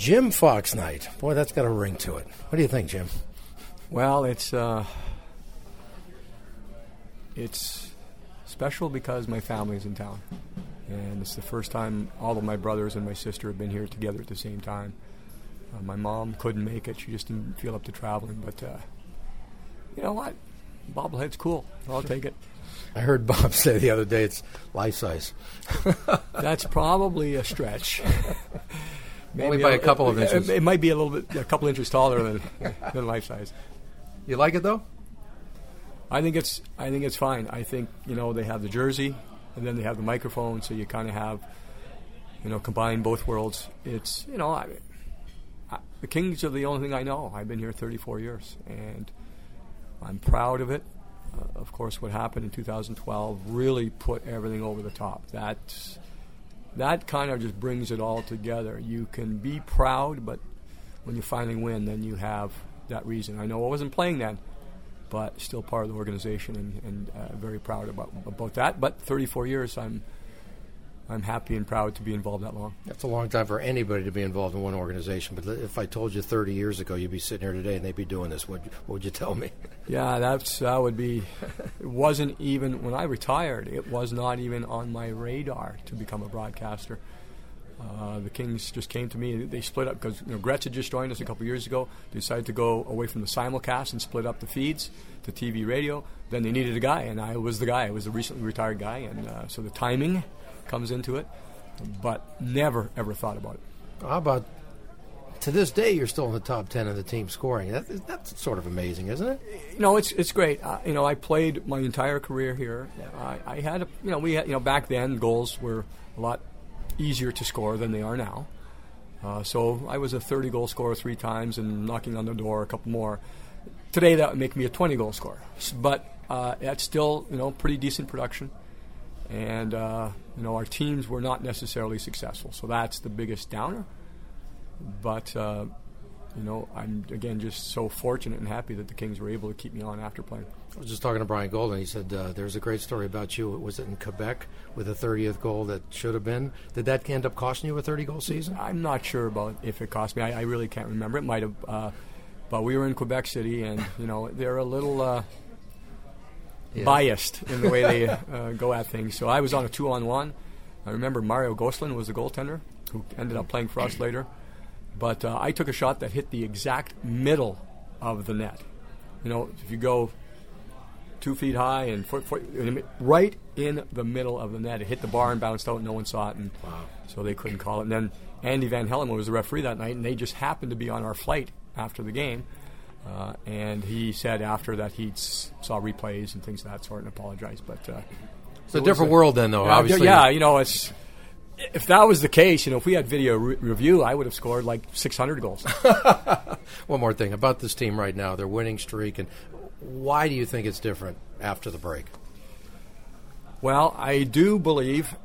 Jim Fox night. Boy, that's got a ring to it. What do you think, Jim? Well, it's special because my family's in town. And it's the first time all of my brothers and my sister have been here together at the same time. My mom couldn't make it. She just didn't feel up to traveling. But you know what? Bobblehead's cool. I'll take it. I heard Bob say the other day it's life size. That's probably a stretch. Only by a couple of inches. It might be a couple inches taller than life size. You like it though? I think it's fine. I think they have the jersey, and then they have the microphone, so you kind of have combine both worlds. It's the Kings are the only thing I know. I've been here 34 years, and I'm proud of it. Of course, what happened in 2012 really put everything over the top. That kind of just brings it all together. You can be proud, but when you finally win, then you have that reason. I know I wasn't playing then, but still part of the organization, and very proud about that. But 34 years, I'm happy and proud to be involved that long. That's a long time for anybody to be involved in one organization. But if I told you 30 years ago you'd be sitting here today and they'd be doing this, what would you tell me? Yeah, that would be. It wasn't even when I retired. It was not even on my radar to become a broadcaster. The Kings just came to me. They split up because Gretz had just joined us a couple years ago. They decided to go away from the simulcast and split up the feeds to TV, radio. Then they needed a guy, and I was the guy. I was the recently retired guy, and so the timing comes into it, but never ever thought about it. How about to this day you're still in the top 10 of the team scoring? That's sort of amazing, isn't it? It's great. I played my entire career here. I had we had back then goals were a lot easier to score than they are now. So I was a 30-goal scorer 3 times and knocking on the door a couple more. Today that would make me a 20-goal scorer, but that's still pretty decent production. And our teams were not necessarily successful, so that's the biggest downer. But I'm again just so fortunate and happy that the Kings were able to keep me on after playing. I was just talking to Brian Golden. He said there's a great story about you. Was it in Quebec with a 30th goal that should have been? Did that end up costing you a 30-goal season? I'm not sure about if it cost me. I really can't remember. It might have. But we were in Quebec City, and they're a little biased in the way they go at things. So I was on a 2-on-1. I remember Mario Gosselin was the goaltender who ended up playing for us later. But I took a shot that hit the exact middle of the net. If you go 2 feet high and right in the middle of the net, it hit the bar and bounced out. No one saw it, and so they couldn't call it. And then Andy Van Hellemond was the referee that night, and they just happened to be on our flight after the game. And he said after that he saw replays and things of that sort and apologized. But it's a different world then, though. Obviously, it's. If that was the case, if we had video review, I would have scored like 600 goals. One more thing about this team right now, their winning streak, and why do you think it's different after the break? Well, I do believe,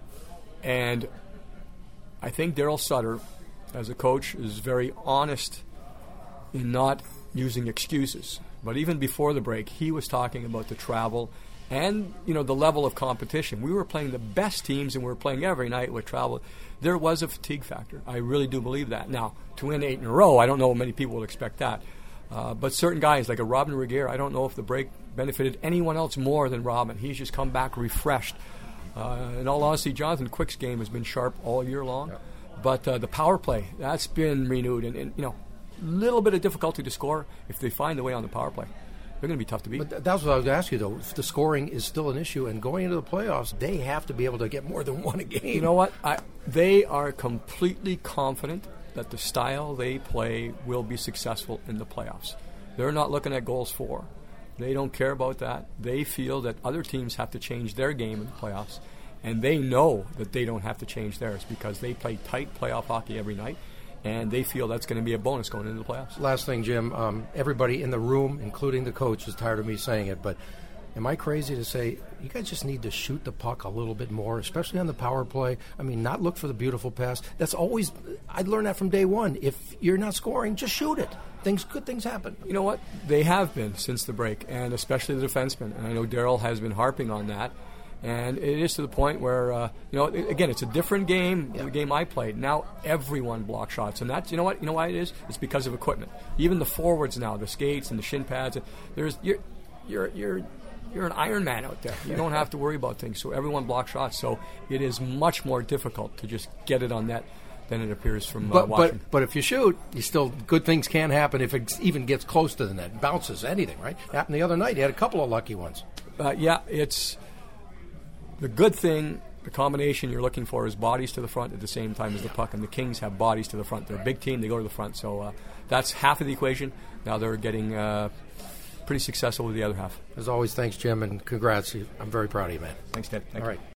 and I think Daryl Sutter, as a coach, is very honest in not using excuses. But even before the break, he was talking about the travel and the level of competition. We were playing the best teams, and we were playing every night with travel. There was a fatigue factor. I really do believe that. Now, to win 8 in a row, I don't know many people would expect that. But certain guys, like a Robin Regehr, I don't know if the break benefited anyone else more than Robin. He's just come back refreshed. In all honesty, Jonathan Quick's game has been sharp all year long. Yep. But the power play, that's been renewed. And little bit of difficulty to score if they find the way on the power play. They're going to be tough to beat. But that's what I was going to ask you, though. If the scoring is still an issue, and going into the playoffs, they have to be able to get more than one a game. You know what? They are completely confident that the style they play will be successful in the playoffs. They're not looking at goals for. They don't care about that. They feel that other teams have to change their game in the playoffs, and they know that they don't have to change theirs because they play tight playoff hockey every night. And they feel that's going to be a bonus going into the playoffs. Last thing, Jim. Everybody in the room, including the coach, is tired of me saying it, but am I crazy to say you guys just need to shoot the puck a little bit more, especially on the power play? I mean, not look for the beautiful pass. That's always – I'd learned that from day one. If you're not scoring, just shoot it. Good things happen. You know what? They have been since the break, and especially the defensemen. And I know Daryl has been harping on that. And it is to the point where, again, it's a different game than the game I played. Now everyone blocks shots, and that's, you know what? You know why it is? It's because of equipment. Even the forwards now, the skates and the shin pads. You're an Iron Man out there. You don't have to worry about things. So everyone blocks shots. So it is much more difficult to just get it on net than it appears from watching. But if you shoot, good things can happen if it even gets close to the net, bounces, anything, right? Happened the other night. You had a couple of lucky ones. It's the good thing. The combination you're looking for is bodies to the front at the same time as the puck, and the Kings have bodies to the front. They're a big team. They go to the front. So that's half of the equation. Now they're getting pretty successful with the other half. As always, thanks, Jim, and congrats. I'm very proud of you, man. Thanks, Ted. All right.